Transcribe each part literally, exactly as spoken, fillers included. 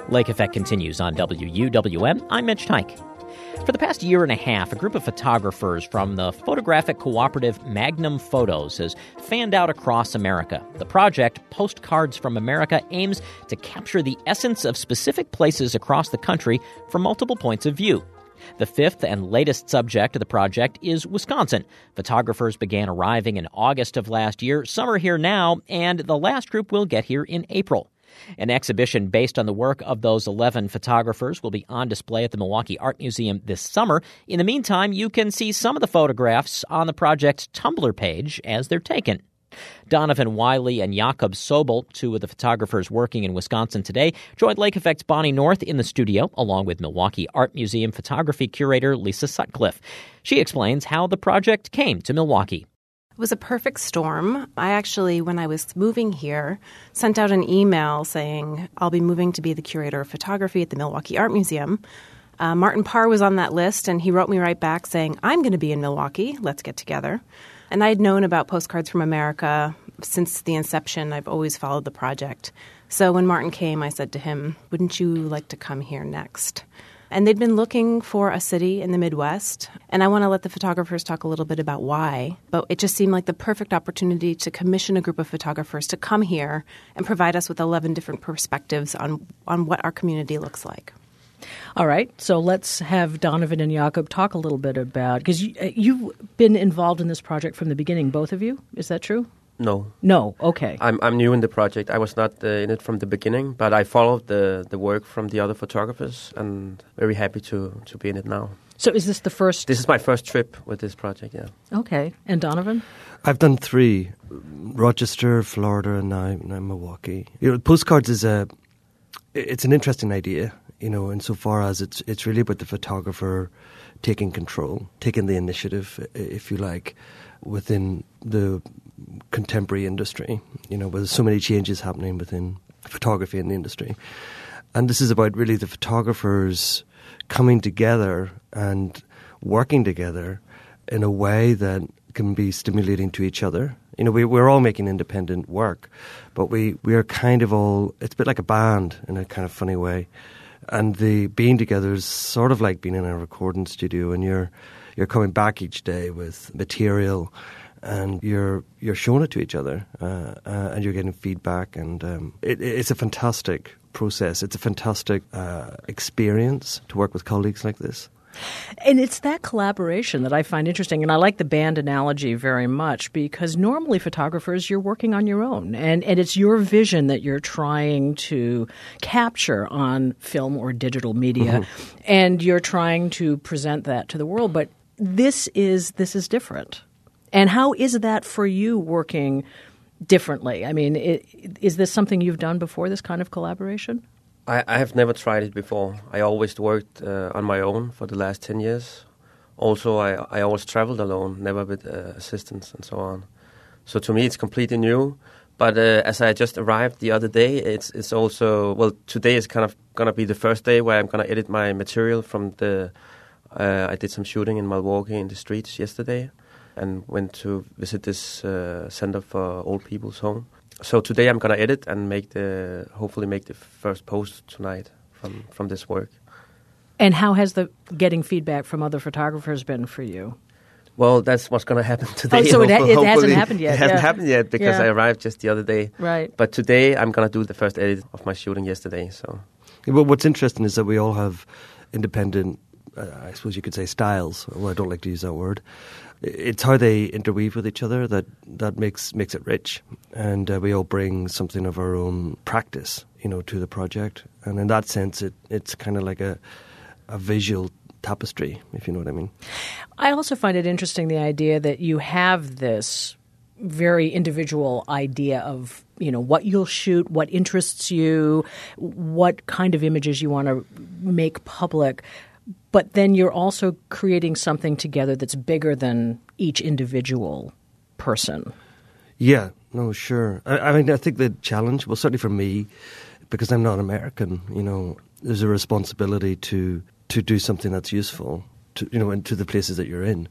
Lake Effect continues on W U W M. I'm Mitch Tyke. For the past year and a half, a group of photographers from the photographic cooperative Magnum Photos has fanned out across America. The project, Postcards from America, aims to capture the essence of specific places across the country from multiple points of view. The fifth and latest subject of the project is Wisconsin. Photographers began arriving in August of last year. Some are here now, and the last group will get here in April. An exhibition based on the work of those eleven photographers will be on display at the Milwaukee Art Museum this summer. In the meantime, you can see some of the photographs on the project's Tumblr page as they're taken. Donovan Wiley and Jakob Sobel, two of the photographers working in Wisconsin today, joined Lake Effect's Bonnie North in the studio, along with Milwaukee Art Museum photography curator Lisa Sutcliffe. She explains how the project came to Milwaukee. It was a perfect storm. I actually, when I was moving here, sent out an email saying I'll be moving to be the curator of photography at the Milwaukee Art Museum. Uh, Martin Parr was on that list, and he wrote me right back saying, I'm going to be in Milwaukee. Let's get together. And I had known about Postcards from America since the inception. I've always followed the project. So when Martin came, I said to him, wouldn't you like to come here next? And they'd been looking for a city in the Midwest, and I want to let the photographers talk a little bit about why. But it just seemed like the perfect opportunity to commission a group of photographers to come here and provide us with eleven different perspectives on, on what our community looks like. All right, so let's have Donovan and Jakob talk a little bit about, because you, you've been involved in this project from the beginning, both of you. Is that true? No. No, okay. I'm I'm new in the project. I was not uh, in it from the beginning, but I followed the, the work from the other photographers and very happy to, to be in it now. So is this the first? This is my first trip with this project, yeah. Okay. And Donovan? I've done three, Rochester, Florida, and now, now Milwaukee. You know, Postcards is a, it's an interesting idea, you know, insofar as it's it's really about the photographer taking control, taking the initiative, if you like, within the contemporary industry, you know, where there's so many changes happening within photography in the industry. And this is about really the photographers coming together and working together in a way that can be stimulating to each other. You know, we, we're all making independent work, but we, we are kind of all, it's a bit like a band in a kind of funny way. And the being together is sort of like being in a recording studio, and you're you're coming back each day with material, and you're you're showing it to each other, uh, uh, and you're getting feedback, and um, it, it's a fantastic process. It's a fantastic uh, experience to work with colleagues like this. And it's that collaboration that I find interesting. And I like the band analogy very much, because normally photographers, you're working on your own. And, and it's your vision that you're trying to capture on film or digital media. Mm-hmm. And you're trying to present that to the world. But this is this is different. And how is that for you working differently? I mean, it, is this something you've done before, this kind of collaboration? I, I have never tried it before. I always worked uh, on my own for the last ten years. Also, I, I always traveled alone, never with uh, assistants and so on. So to me, it's completely new. But uh, as I just arrived the other day, it's it's also, well, today is kind of going to be the first day where I'm going to edit my material from the, uh, I did some shooting in Milwaukee in the streets yesterday and went to visit this uh, center for old people's home. So today I'm going to edit and make the hopefully make the first post tonight from, from this work. And how has the getting feedback from other photographers been for you? Well, that's what's going to happen today. Oh, so it, ha- it hasn't happened yet. It hasn't yeah. happened yet because yeah. I arrived just the other day. Right. But today I'm going to do the first edit of my shooting yesterday. So, yeah, well, what's interesting is that we all have independent, uh, I suppose you could say, styles. Well, I don't like to use that word. It's how they interweave with each other that, that makes makes it rich, and uh, we all bring something of our own practice, you know, to the project. And in that sense, it it's kind of like a a visual tapestry, if you know what I mean. I also find it interesting, the idea that you have this very individual idea of, you know, what you'll shoot, what interests you, what kind of images you want to make public. But then you're also creating something together that's bigger than each individual person. Yeah, no, sure. I, I mean, I think the challenge, well, certainly for me, because I'm not American, you know, there's a responsibility to to do something that's useful, to, you know, into the places that you're in.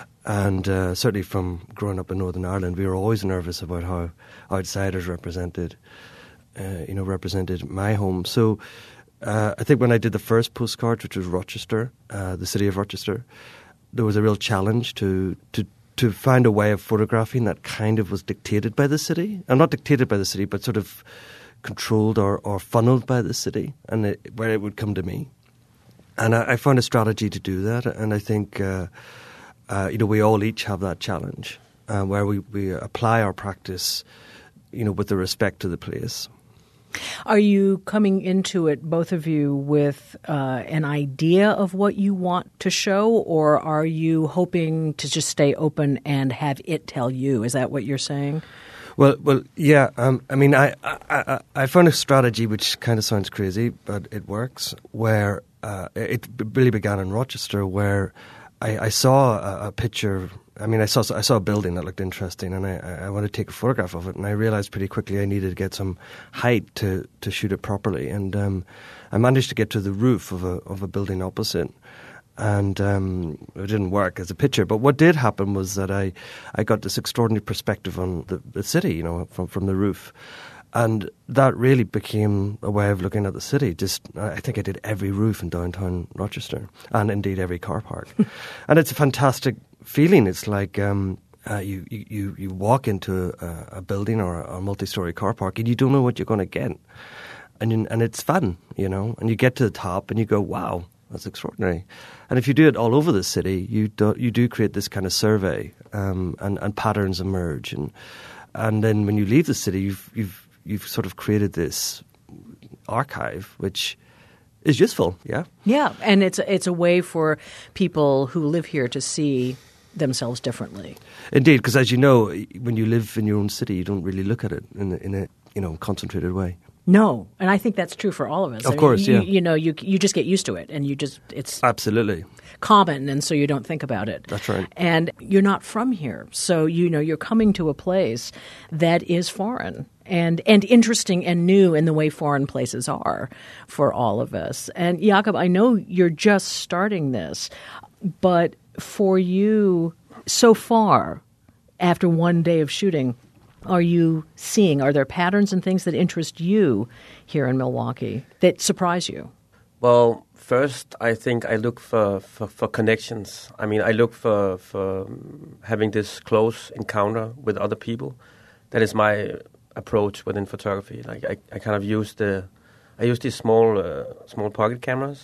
And uh, certainly from growing up in Northern Ireland, we were always nervous about how outsiders represented, uh, you know, represented my home. So Uh, I think when I did the first postcard, which was Rochester, uh, the city of Rochester, there was a real challenge to, to to find a way of photographing that kind of was dictated by the city. And not dictated by the city, but sort of controlled or, or funneled by the city, and it, where it would come to me. And I, I found a strategy to do that, and I think uh, uh, you know we all each have that challenge uh, where we, we apply our practice, you know, with the respect to the place. Are you coming into it, both of you, with uh, an idea of what you want to show, or are you hoping to just stay open and have it tell you? Is that what you're saying? Well, well, yeah. Um, I mean, I, I, I found a strategy which kind of sounds crazy, but it works. Where uh, it really began in Rochester, where I, I saw a, a picture. I mean, I saw I saw a building that looked interesting, and I, I wanted to take a photograph of it. And I realized pretty quickly I needed to get some height to, to shoot it properly. And um, I managed to get to the roof of a of a building opposite. And um, it didn't work as a picture. But what did happen was that I, I got this extraordinary perspective on the, the city, you know, from, from the roof. And that really became a way of looking at the city. Just, I think I did every roof in downtown Rochester, and indeed every car park. And it's a fantastic feeling. It's like um, uh, you, you, you walk into a, a building or a, a multi-story car park, and you don't know what you're going to get. And, you, and it's fun, you know. And you get to the top, and you go, wow. That's extraordinary. And if you do it all over the city, you do, you do create this kind of survey, um, and, and patterns emerge. And and then when you leave the city, you've you've you've sort of created this archive, which is useful. Yeah. Yeah, and it's it's a way for people who live here to see themselves differently. Indeed, because as you know, when you live in your own city, you don't really look at it in a, in a you know concentrated way. No, and I think that's true for all of us. Of I mean, course, you, yeah. You know, you you just get used to it, and you just it's absolutely common, and so you don't think about it. That's right. And you're not from here, so you know you're coming to a place that is foreign and and interesting and new in the way foreign places are for all of us. And Jakob, I know you're just starting this, but for you so far, after one day of shooting, are you seeing? Are there patterns and things that interest you here in Milwaukee that surprise you? Well, first, I think I look for, for, for connections. I mean, I look for, for having this close encounter with other people. That is my approach within photography. Like I, I kind of use the, I use these small uh, small pocket cameras,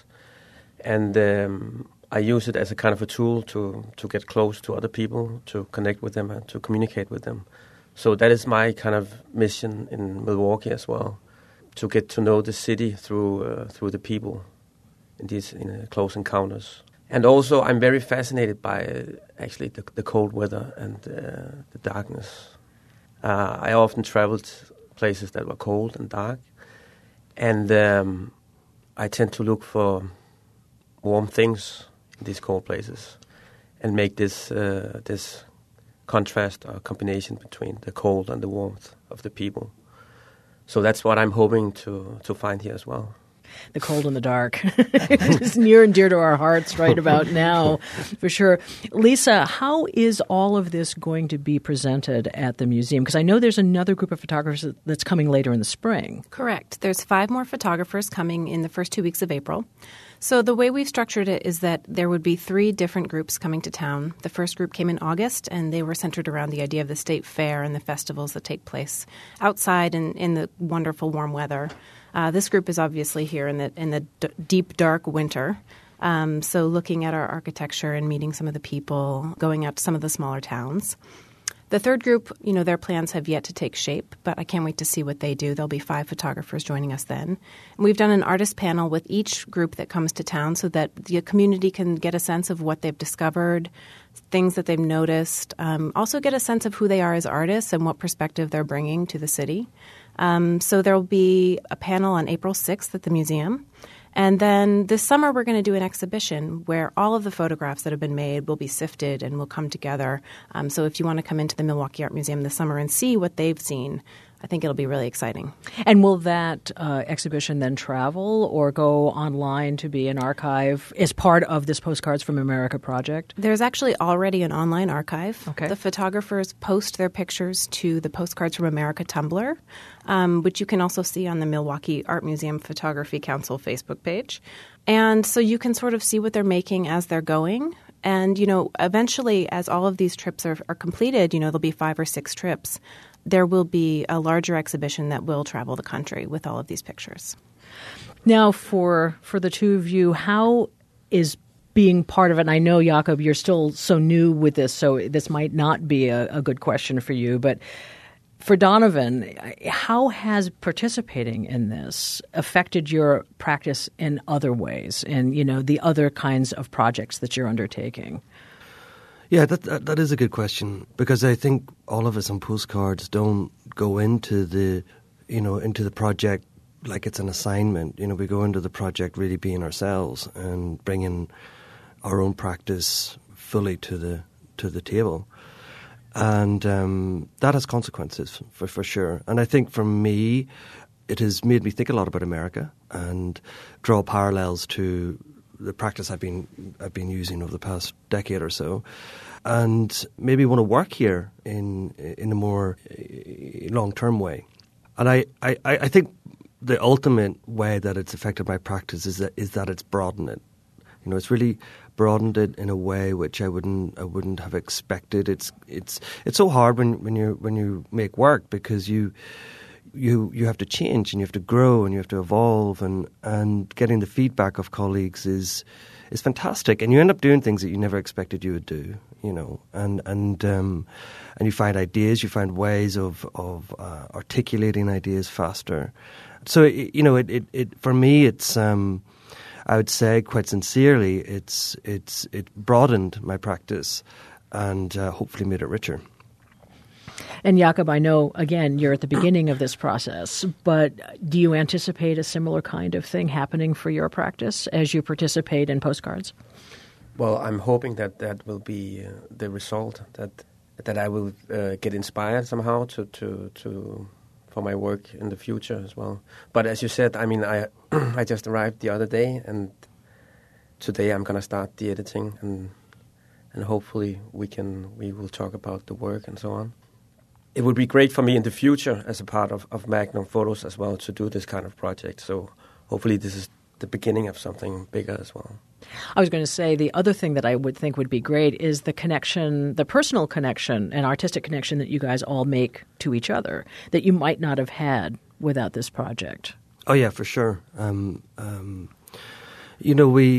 and um, I use it as a kind of a tool to to get close to other people, to connect with them, and to communicate with them. So that is my kind of mission in Milwaukee as well, to get to know the city through uh, through the people in these in, uh, close encounters. And also, I'm very fascinated by uh, actually the, the cold weather and uh, the darkness. Uh, I often traveled places that were cold and dark, and um, I tend to look for warm things in these cold places, and make this uh, this. contrast or combination between the cold and the warmth of the people. So that's what I'm hoping to, to find here as well. The cold and the dark. It's near and dear to our hearts right about now, for sure. Lisa, how is all of this going to be presented at the museum? Because I know there's another group of photographers that's coming later in the spring. Correct. There's five more photographers coming in the first two weeks of April. So the way we've structured it is that there would be three different groups coming to town. The first group came in August, and they were centered around the idea of the state fair and the festivals that take place outside and in the wonderful warm weather. Uh, this group is obviously here in the in the d- deep, dark winter. Um, so looking at our architecture and meeting some of the people, going out to some of the smaller towns. The third group, you know, their plans have yet to take shape, but I can't wait to see what they do. There'll be five photographers joining us then. And we've done an artist panel with each group that comes to town so that the community can get a sense of what they've discovered, things that they've noticed, um, also get a sense of who they are as artists and what perspective they're bringing to the city. Um, so there will be a panel on April sixth at the museum. And then this summer we're going to do an exhibition where all of the photographs that have been made will be sifted and will come together. Um, so if you want to come into the Milwaukee Art Museum this summer and see what they've seen, I think it'll be really exciting. And will that uh, exhibition then travel or go online to be an archive as part of this Postcards from America project? There's actually already an online archive. Okay. The photographers post their pictures to the Postcards from America Tumblr, um, which you can also see on the Milwaukee Art Museum Photography Council Facebook page. And so you can sort of see what they're making as they're going. And, you know, eventually, as all of these trips are, are completed, you know, there'll be five or six trips. There will be a larger exhibition that will travel the country with all of these pictures. Now, for for the two of you, how is being part of it? And I know, Jakob, you're still so new with this, so this might not be a, a good question for you. But for Donovan, how has participating in this affected your practice in other ways and, you know, the other kinds of projects that you're undertaking? Yeah, that, that that is a good question, because I think all of us on Postcards don't go into the, you know, into the project like it's an assignment. You know, we go into the project really being ourselves and bringing our own practice fully to the to the table, and um, that has consequences for for sure. And I think for me, it has made me think a lot about America and draw parallels to the practice I've been I've been using over the past decade or so, and maybe want to work here in in a more long term way. And I, I, I think the ultimate way that it's affected my practice is that is that it's broadened it. You know, it's really broadened it in a way which I wouldn't I wouldn't have expected. It's it's it's so hard when, when you when you make work, because you. You you have to change and you have to grow and you have to evolve, and, and getting the feedback of colleagues is is fantastic, and you end up doing things that you never expected you would do, you know, and and um, and you find ideas, you find ways of of uh, articulating ideas faster. So it, you know, it, it, it for me, it's um, I would say quite sincerely, it's it's it broadened my practice and uh, hopefully made it richer. And Jakob, I know, again, you're at the beginning of this process, but do you anticipate a similar kind of thing happening for your practice as you participate in Postcards? Well, I'm hoping that that will be uh, the result, that that I will uh, get inspired somehow to, to to for my work in the future as well. But as you said, I mean, I I just arrived the other day, and today I'm going to start the editing, and and hopefully we can we will talk about the work and so on. It would be great for me in the future as a part of, of Magnum Photos as well to do this kind of project. So hopefully this is the beginning of something bigger as well. I was going to say the other thing that I would think would be great is the connection, the personal connection and artistic connection that you guys all make to each other that you might not have had without this project. Oh, yeah, for sure. Um, um, you know, we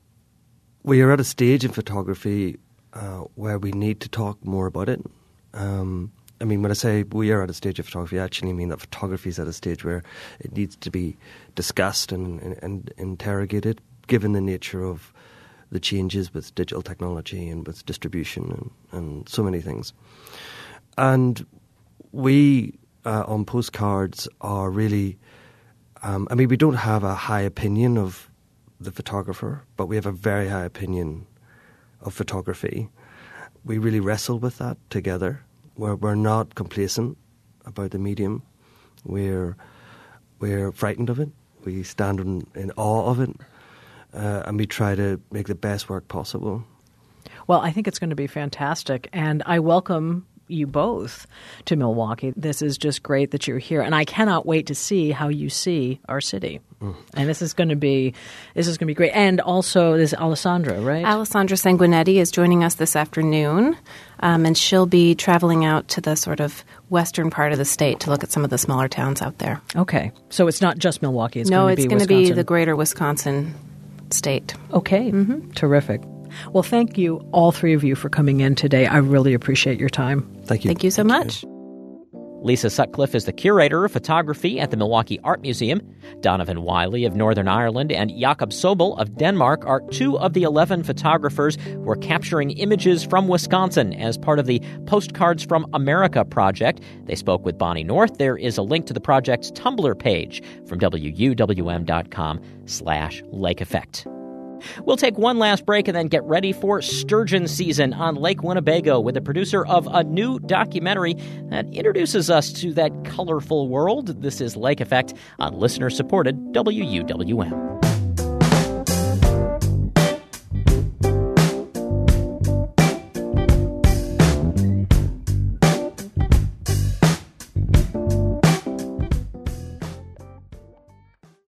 we are at a stage in photography uh, where we need to talk more about it. Um I mean, when I say we are at a stage of photography, I actually mean that photography is at a stage where it needs to be discussed and, and, and interrogated, given the nature of the changes with digital technology and with distribution and, and so many things. And we, uh, on Postcards, are really, um, I mean, we don't have a high opinion of the photographer, but we have a very high opinion of photography. We really wrestle with that together. We're, we're not complacent about the medium. We're we're frightened of it. We stand in, in awe of it, uh, and we try to make the best work possible. Well, I think it's going to be fantastic, and I welcome you both to Milwaukee. This is just great that you're here, and I cannot wait to see how you see our city. Mm. And this is going to be this is going to be great. And also, this is Alessandra, right? Alessandra Sanguinetti is joining us this afternoon, um, and she'll be traveling out to the sort of western part of the state to look at some of the smaller towns out there. Okay, so it's not just Milwaukee. It's no, going to it's be going to be the greater Wisconsin state. Okay, mm-hmm. Terrific. Well, thank you, all three of you, for coming in today. I really appreciate your time. Thank you. Thank you so thank much. You. Lisa Sutcliffe is the curator of photography at the Milwaukee Art Museum. Donovan Wiley of Northern Ireland and Jakob Sobel of Denmark are two of the eleven photographers who are capturing images from Wisconsin as part of the Postcards from America project. They spoke with Bonnie North. There is a link to the project's Tumblr page from W U W M dot com slash Lake Effect. We'll take one last break and then get ready for sturgeon season on Lake Winnebago with the producer of a new documentary that introduces us to that colorful world. This is Lake Effect on listener-supported W U W M.